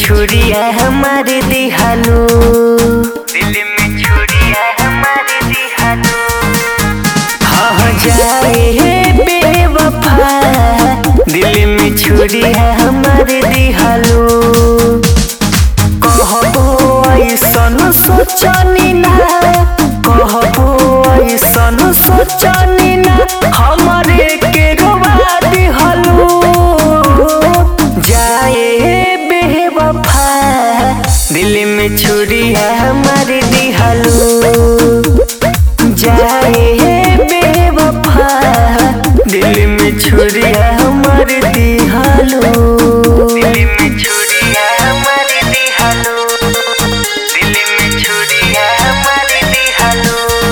छुरिया हमारे दिहालू, दिल में छुरिया हमारे दिहालू। हाँ जाए बेवफा, दिल में छुरिया हमारे दिहालू। कहबो ऐसन सोचनी ना, कहबो ऐसन सोचनी ना, हमारे के रोवा दिहालू। जाए बेवफा, दिल में छुरिया हमारे दिहालू। जाए बेवफा, दिल में छुरिया हमारे दिहालू। दिल में छुरिया हमारे दिहालू, दिल में छुरिया हमारे दिहालू।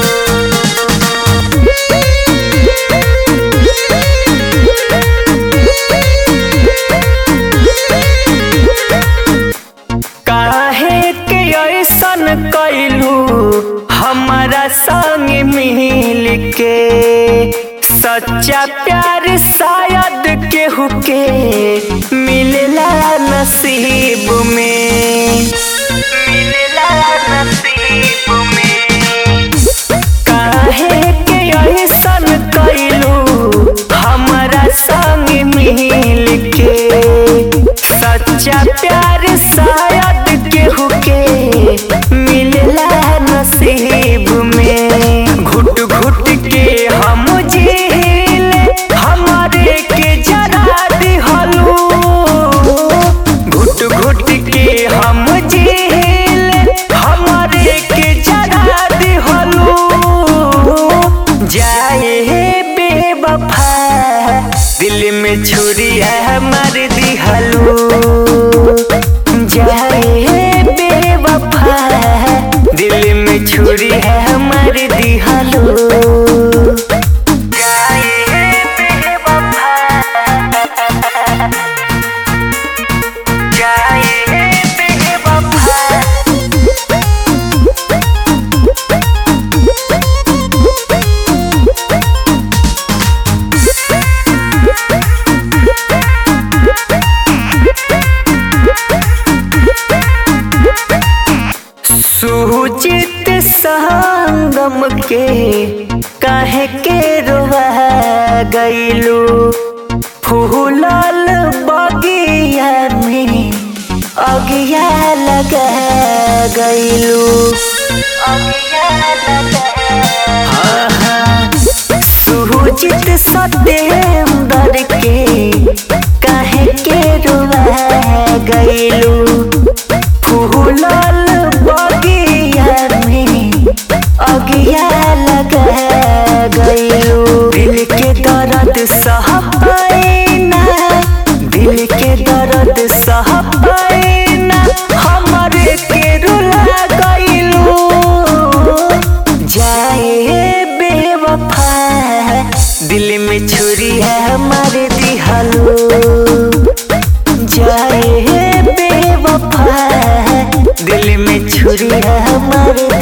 काहे के ऐसन कैलू हमारा संग मिल के, सच्चा प्यार शायद केहू के मिलेला नसीब में, मिलेला नसीब में। काहे के ऐसन कैलू हमारा संग मिल के, सच्चा प्यार शायद केहू के मिलेला नसीब में। घुट घुट के हम जीले, हमारे के जरा दिहलू। घुट घुट के हम जीले, हमारे के जरा दिहलू। जाए बेवफा, दिल में छुरिया हमारे दिहालू। जाए बेवफा, दिल में छुरिया हमारे दिहालू। जाए बेवफा, जाए बेवफा। सुजीत संगम के काहे के रोवा गइलू। फूलल बगिया में अगिया लगा गइलू, अगिया लगा। हाँ हाँ, सुजीत सतेंद्र के काहे के रोवा गइलू। फूलल बगिया में अगिया लगा गइलू। दिल के दर्द सह पाइना, दिल के दर्द सह पाइना, हमारे के रुला गइलू। जाए बेवफा, दिल में छुरिया हमारे दिहालू। जाए बेवफा, दिल में छुरिया हमारे